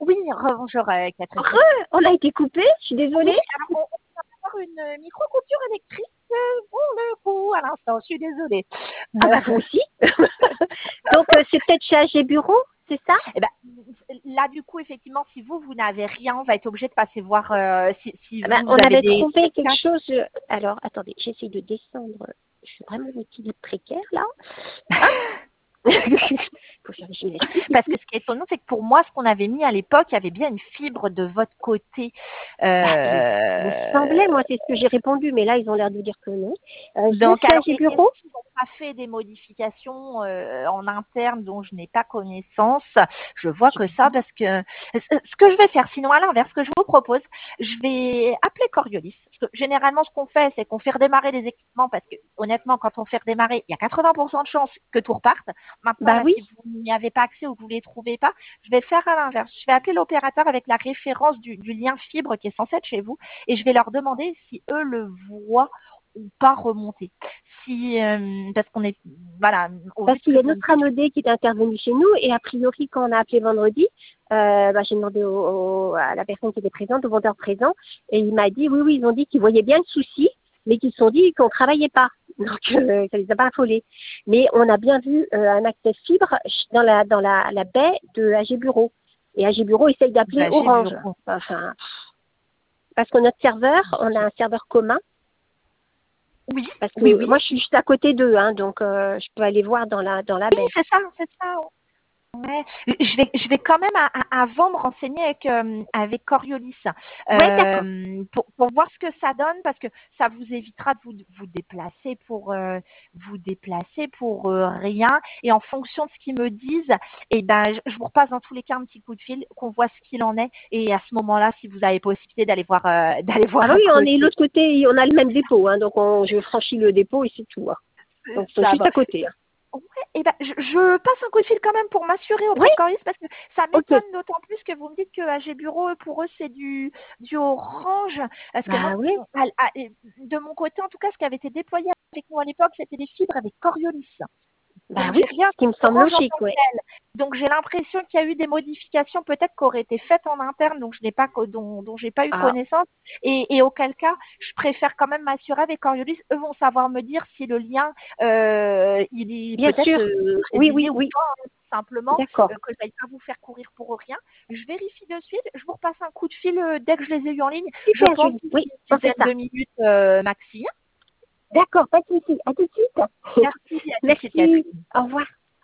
Oui, bonjour Catherine. On a été coupé, je suis désolée. Oui, alors on va avoir une micro-coupure électrique pour le coup à l'instant, je suis désolée. Ah bah vous aussi. Donc c'est peut-être chez AG Bureau, c'est ça? Eh ben, là, du coup, effectivement, si vous n'avez rien, on va être obligé de passer voir si vous On avez avait des trouvé quelque quelqu'un. chose. Alors attendez, j'essaie de descendre. Je suis vraiment en équilibre précaire là. Hop. Faut faire des gymnastiques. Parce que ce qui est étonnant, c'est que pour moi, ce qu'on avait mis à l'époque, il y avait bien une fibre de votre côté. Il me semblait, moi c'est ce que j'ai répondu, mais là ils ont l'air de dire que non. Je vais Donc, chez alors, AG est-ce Bureau. qu'ils n'ont pas fait des modifications en interne dont je n'ai pas connaissance? Je vois que ça, parce que ce que je vais faire, sinon à l'inverse, ce que je vous propose, je vais appeler Coriolis. Parce que généralement, ce qu'on fait, c'est qu'on fait redémarrer les équipements, parce que honnêtement, quand on fait redémarrer, il y a 80% de chances que tout reparte. Maintenant, Bah là, oui. si vous n'y avez pas accès ou que vous ne les trouvez pas, je vais faire à l'inverse. Je vais appeler l'opérateur avec la référence du lien fibre qui est censé être chez vous, et je vais leur demander si eux le voient ou pas remonter. Si parce qu'on est voilà, au vu Parce de qu'il ce y que a vous me notre dites, anodé qui est intervenu chez nous et a priori quand on a appelé vendredi, j'ai demandé à la personne qui était présente, au vendeur présent, et il m'a dit oui, ils ont dit qu'ils voyaient bien le souci, mais qu'ils se sont dit qu'on ne travaillait pas. Donc ça les a pas affolés. Mais on a bien vu un accès fibre dans la baie de AG Bureau. Et AG Bureau essaye d'appeler j'ai vu. Orange. Enfin, parce que notre serveur, on a un serveur commun. Oui, Parce oui, que oui. moi je suis juste à côté d'eux, hein, donc je peux aller voir dans la Oui, baie. c'est ça, c'est ça. Ouais. Je vais quand même avant me renseigner avec Coriolis Ouais, d'accord. pour voir ce que ça donne, parce que ça vous évitera de vous déplacer pour rien, et en fonction de ce qu'ils me disent, et ben je vous repasse dans tous les cas un petit coup de fil, qu'on voit ce qu'il en est, et à ce moment-là, si vous avez possibilité d'aller voir Ah bah à oui, on est côté. l'autre côté, on a le même dépôt, hein, donc je franchis le dépôt et c'est tout. Hein. Donc ils sont Ça juste va. à côté. Hein. Ouais, et ben, je passe un coup de fil quand même pour m'assurer Oui, auprès de Coris, parce que ça ok. m'étonne d'autant plus que vous me dites que AG Bureau, pour eux, c'est du orange. Parce que moi, Bah oui, de mon côté, en tout cas, ce qui avait été déployé avec nous à l'époque, c'était des fibres avec Coriolis. bah Donc, oui, j'ai rien ce qui me semble Orange en logique, tant que ouais. tel. Donc, j'ai l'impression qu'il y a eu des modifications peut-être qui auraient été faites en interne, donc je n'ai pas, dont j'ai pas eu Ah, connaissance. Et auquel cas, je préfère quand même m'assurer avec Coriolis. Eux vont savoir me dire si le lien, il est bien peut-être sûr. Oui, résilié oui, ou oui. pas, hein, tout simplement, D'accord. que je n'aille pas vous faire courir pour rien. Je vérifie de suite. Je vous repasse un coup de fil dès que je les ai eus en ligne. Je Super, pense Julie. d'ici Oui, une on fait dizaine ça. de minutes maxi. D'accord, pas de souci. À tout de suite. Merci, à tout de suite, Merci. Catherine. Au revoir.